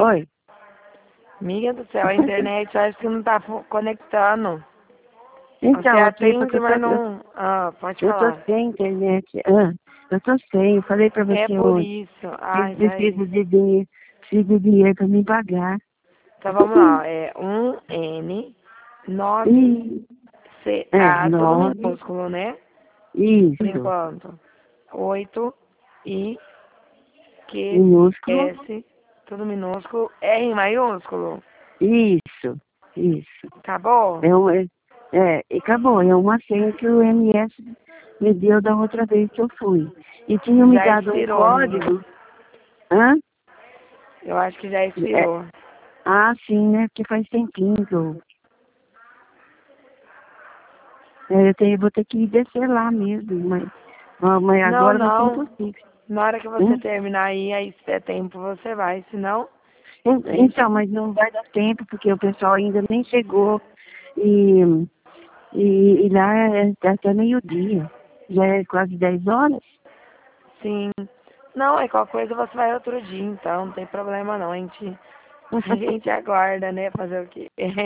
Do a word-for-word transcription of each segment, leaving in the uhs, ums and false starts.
Oi. Amiga do céu, a internet eu acho que não tá fu- conectando. Você Então, aqui, é porque atende, eu tô, mas eu, não... Ah, pode eu tô falar. sem internet. Ah, eu tô sem. Eu falei pra É você por ontem isso. que eu Ai, preciso daí. de dinheiro, preciso de dinheiro pra me pagar. Então vamos lá. É um N, nove E, C, é, A, tudo nove, minúsculo, né? Por isso, enquanto. Oito, I, Q, minúsculo, S, tudo minúsculo. R maiúsculo. isso, isso. Tá bom? É, um, é, é, e acabou. É uma senha que o M S me deu da outra vez que eu fui. E tinha me Já dado um expirou, amiga. código. Hã? Eu acho que já É, expirou. ah, sim, né? Porque faz tempinho que eu É, eu tenho, vou ter que descer lá mesmo, mas, ah, mas Não, agora vai ser não. impossível. Na hora que você Hum? terminar aí, aí se der tempo você vai. Senão, En- deixa. Então, mas não vai dar tempo, porque o pessoal ainda nem chegou e, e, e lá é até meio-dia. Já é quase dez horas. Sim. Não, é qualquer coisa você vai outro dia, então não tem problema não. A gente, a gente aguarda, né? Fazer o quê?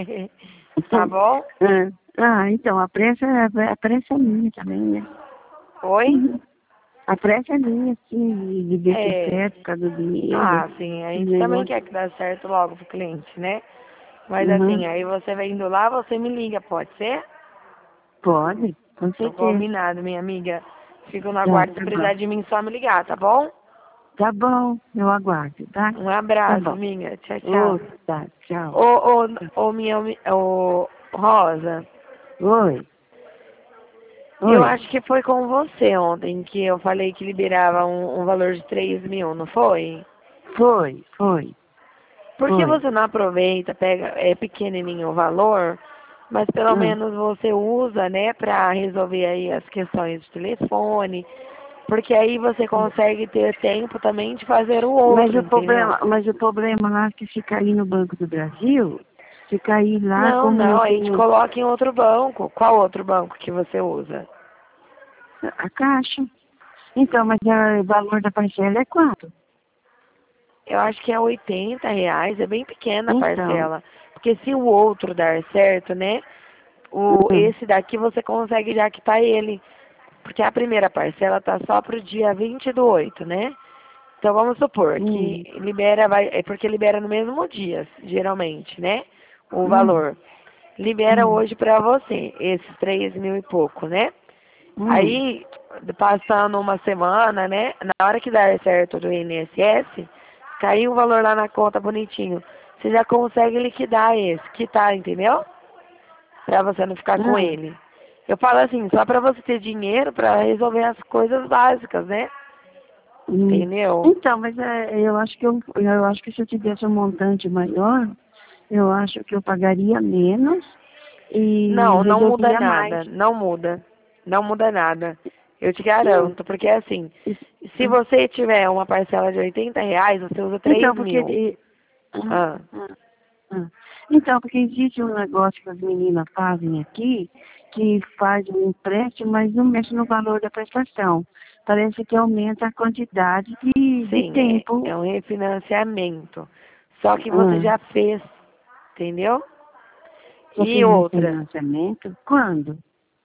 Tá bom? ah, ah, então, a pressa, a pressa é minha também, né? Oi? Uhum. A pressa é minha, sim, de, de ver ser É. certo, por causa do dinheiro, Ah, sim. A esse gente também negócio. quer que dê certo logo pro cliente, né? Mas Uhum. assim, aí você vai indo lá, você me liga, pode ser? Pode, com Tô certeza. combinado, minha amiga. Fico no Tá, aguardo. Se tá precisar bom. de mim, só me ligar, tá bom? Tá bom, eu aguardo, tá? Um Tá abraço, bom. minha. Tchau, Ô, tchau. tá, tchau. Ô, ô, ô, minha, ô, Rosa, Oi, eu oi. acho que foi com você ontem que eu falei que liberava um, um valor de três mil, não foi? Foi, foi, Por que foi. você não aproveita, pega, é pequenininho o valor, mas pelo Hum. menos você usa, né, pra resolver aí as questões de telefone, porque aí você consegue ter tempo também de fazer o Mas outro, o entendeu? problema, mas o problema lá é que se cair no Banco do Brasil, se cair lá, Não, como não, eu a gente tenho coloca em outro banco. Qual outro banco que você usa? a caixa. Então, mas é, o valor da parcela é quanto? Eu acho que é oitenta reais, é bem pequena a Então, parcela. Porque se o outro dar certo, né? O, hum, esse daqui você consegue já quitar ele. Porque a primeira parcela tá só pro dia vinte do oito, né? Então vamos supor que hum, libera, vai, é porque libera no mesmo dia, geralmente, né? O hum, valor. Libera hum, hoje pra você, esses três mil e pouco, né? hum, Aí, passando uma semana, né? Na hora que der certo do I N S S, caiu o valor lá na conta bonitinho. Você já consegue liquidar esse, quitar, entendeu? Pra você não ficar com hum, ele. Eu falo assim, só pra você ter dinheiro pra resolver as coisas básicas, né? hum. Entendeu? Então, mas é, eu acho que eu, eu acho que se eu tivesse um montante maior, eu acho que eu pagaria menos e Não, não muda resolvia mais. nada, não muda. Não muda nada. Eu te Não. garanto, porque assim, Isso- se você tiver uma parcela de oitenta reais, você usa três Então, porque. mil. e- ah, Ah, ah, ah. Então, porque existe um negócio que as meninas fazem aqui, que faz um empréstimo, mas não mexe no valor da prestação. Parece que aumenta a quantidade de, de sim, é, tempo. é um refinanciamento. Só que você Ah, já fez, entendeu? já E fez outra, refinanciamento? Quando?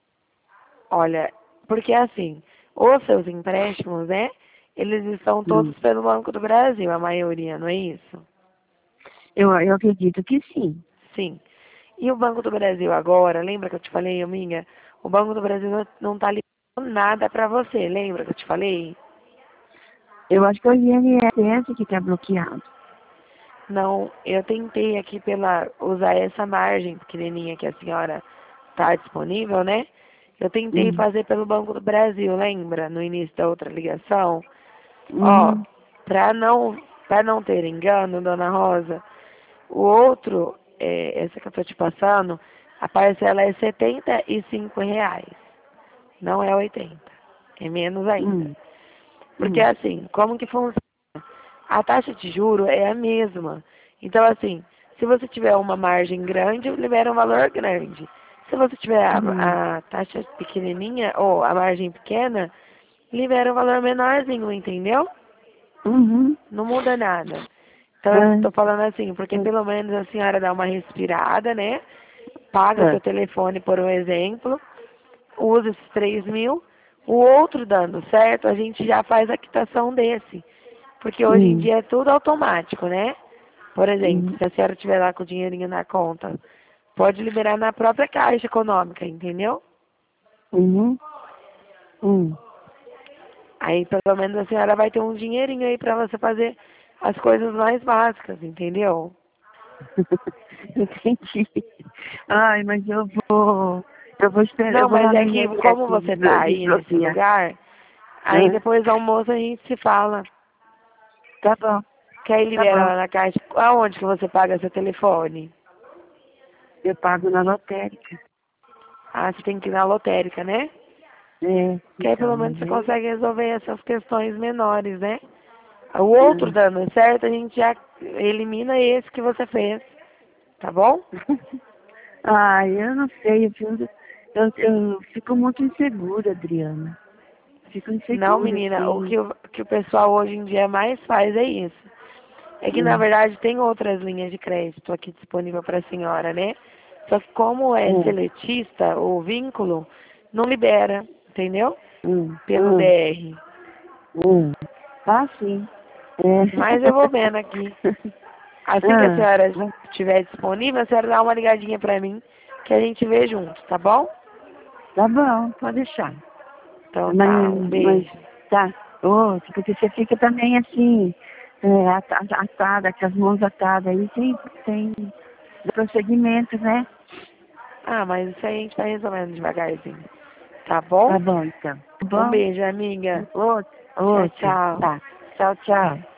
olha, porque assim, os seus empréstimos, né? Eles estão todos Hum. pelo Banco do Brasil, a maioria, não é isso? Eu, eu acredito que sim. Sim. E o Banco do Brasil agora, lembra que eu te falei, amiga? O Banco do Brasil não, não tá liberando nada pra você, lembra que eu te falei? Eu acho que é o I N S S que está bloqueado. Não, eu tentei aqui pela usar essa margem pequenininha que a senhora tá disponível, né? Eu tentei Hum. fazer pelo Banco do Brasil, lembra? No início da outra ligação. Ó, Uhum. pra não, pra não ter engano, dona Rosa, o outro, é, essa que eu tô te passando, a parcela é setenta e cinco reais. Não é oitenta. É menos ainda. Hum. Porque Hum. assim, como que funciona? A taxa de juro é a mesma. Então, assim, se você tiver uma margem grande, libera um valor grande. Se você tiver Hum. a, a taxa pequenininha ou a margem pequena, libera um valor menorzinho, entendeu? Uhum. Não muda nada. Então Ah, eu tô falando assim, porque pelo menos a senhora dá uma respirada, né? Paga ah, seu telefone, por um exemplo, usa esses três mil. O outro dando certo, a gente já faz a quitação desse. Porque hoje em hum, dia é tudo automático, né? Por exemplo, hum, se a senhora tiver lá com o dinheirinho na conta, pode liberar na própria Caixa Econômica, entendeu? uhum, hum. Aí pelo menos a senhora vai ter um dinheirinho aí pra você fazer as coisas mais básicas, entendeu? Entendi. Ai, mas eu vou, eu vou esperar, eu Não, vou mas lá é no que I N S S como você tá desblo- aí nesse desbloquear. lugar, aí Ah, depois do almoço a gente se fala. tá bom, Quer ir tá liberar bom. lá na Caixa? Aonde que você paga seu telefone? Eu pago na lotérica. Ah, você tem que ir na lotérica, né? É, Que aí então, pelo menos mas você aí. consegue resolver essas questões menores, né? O outro Ah. dando certo, a gente já elimina esse que você fez, tá bom? Ai, eu não sei, eu, fico- eu, eu fico muito insegura, Adriana. Fico Não, insegura, menina, o assim. que o, que o pessoal hoje em dia mais faz é isso. É que na Hum, verdade tem outras linhas de crédito aqui disponível para a senhora, né? Só que como é hum, seletista o vínculo, não libera, entendeu? hum, Pelo hum, D R. hum. Ah, sim. É. Mas eu vou vendo aqui. Assim que a Ah, senhora estiver disponível, a senhora dá uma ligadinha pra mim, que a gente vê junto, tá bom? tá bom, pode deixar. Então Mas, tá, um mas beijo. tá, ô, porque você fica também assim, é, ata- atada, com as mãos atadas aí, sem, sem prosseguimento, né? Ah, mas isso aí a gente vai resolvendo devagarzinho. Tá bom? Tá bom, então. Tá Um bom? beijo, amiga. Outro, Tchau, outro. tchau. Tá. Tchau, tchau.